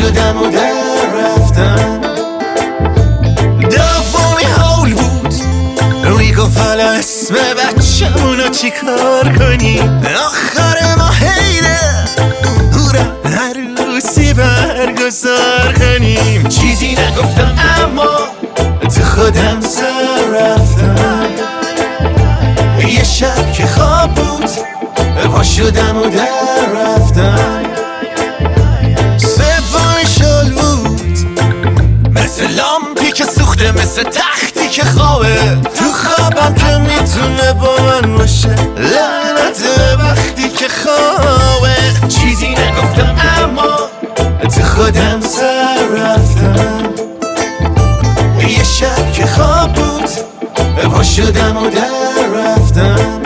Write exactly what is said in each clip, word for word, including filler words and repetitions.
شدم و در رفتم. دومی حول بود میگفت اسم بچه‌مونو چی کار کنیم. آخر ما حیله هورا عروسی برگزار کنیم. چیزی نگفتم اما تو خودم سر رفتم. یه شب که خواب بود پا شدم و در رفتم. سومی شل بود مثل لامپی که سوخته، مثل تختی که خوابه تو خوابم که میتونه با من باشه. لعنت وقتی که خوابه. چیزی نگفتم اما تو خودم سر رفتم. یه شب که خواب بود پا شدم و در رفتم.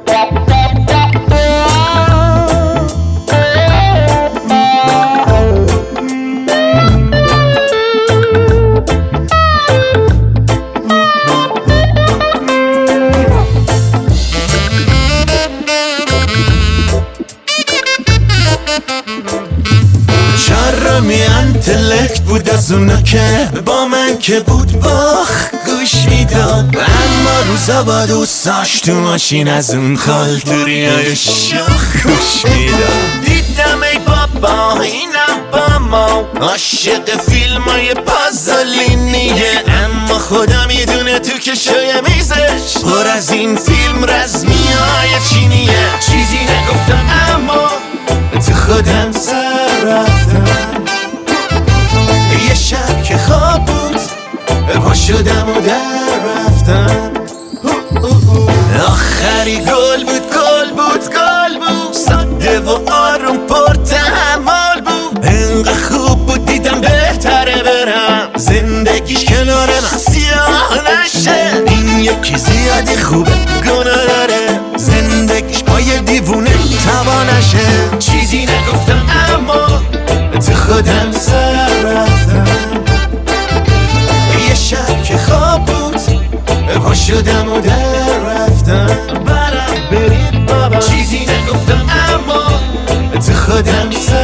چرمی انتلکت بود از اونا که با من که بود باخ گوش میداد. اما روزا با دوستاش تو ماشین از اون خالتوری های شاخ گوش میداد. دیدم ای بابا اینم با ما عاشق فیلم های پازولینیه. اما خدا میدونه تو کشوی میزش پر از این فیلم رزمی های چینیه. چیزی نگفتم اما تو خودم سر رفتم. یه شب که خواب بود پا شدم و در رفتم. آخری گل بود گل بود گل بود ساده و آروم پر تحمل بود. انقدر خوب بود دیدم بهتره برم زندگیش کنار من سیاه نشه. این یکی زیادی خوبه گناه داره زندگیش با یه دیوونه تبا نشه. چیزی نگفتم اما تو خودم سر رفتم. یه شب که خواب بود پا شدم و در رفتم. برم برید بابا. چیزی نگفتم اما تو خودم سر